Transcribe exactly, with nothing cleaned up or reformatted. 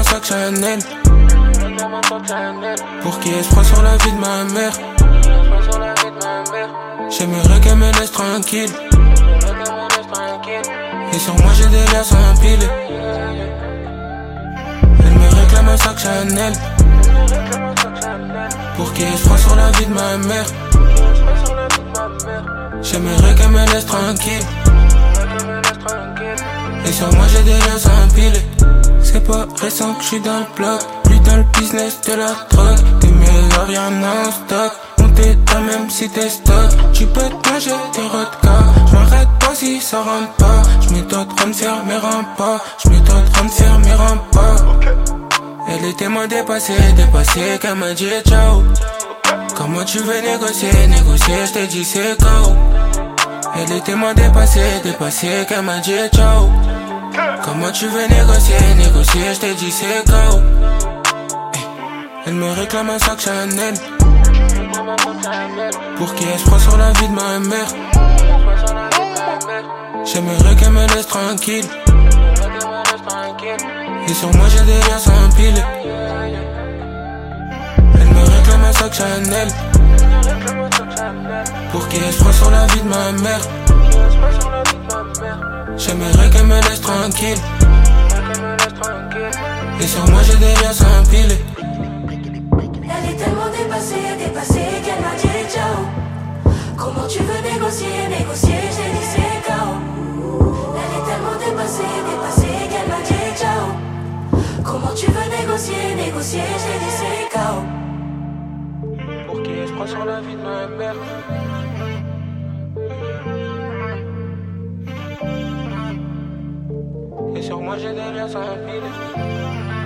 un sac Chanel. Pour qui elle se prend sur la vie de ma mère. J'aimerais qu'elle me laisse tranquille. Et sur moi j'ai des liasses empilées. Elle me réclame un sac Chanel. Pour qui elle se prend sur la vie de ma mère. J'aimerais qu'elle me laisse tranquille. Et sur moi j'ai des liasses empilées. C'est pas récent que je suis dans le bloc, plus dans le business de la drogue. T'es meilleur, y'en a en stock. Monter toi même si t'es stock. Tu peux te manger tes rodkas. J'm'arrête pas si ça rentre pas. J'm'étonne de faire mes remparts. J'm'étonne de faire mes remparts. Elle était moins dépassée, dépassée qu'elle m'a dit ciao. Comment tu veux négocier, négocier, j't'ai dit c'est K O. Elle était moins dépassée, dépassée qu'elle m'a dit ciao. Comment tu veux négocier, négocier, j't'ai dit c'est K O. Elle me réclame un sac Chanel. Pour qui elle se prend sur la vie de ma mère. J'aimerais qu'elle me laisse tranquille. Et sur moi j'ai des liasses empilées. Elle me réclame un sac Chanel. Pour qui elle se prend sur la vie de ma mère. J'aimerais qu'elle me laisse tranquille. Et sur moi j'ai des liasses empilées. Elle est tellement dépassée, dépassée qu'elle m'a dit ciao. Comment tu veux négocier, négocier, j'ai dit c'est K O. Elle est tellement dépassée, dépassée qu'elle m'a dit ciao. Comment tu veux négocier, négocier, j'ai dit c'est K O. Pour qui elle se prend sur la vie de ma mère. Et sur moi j'ai des liasses empilées.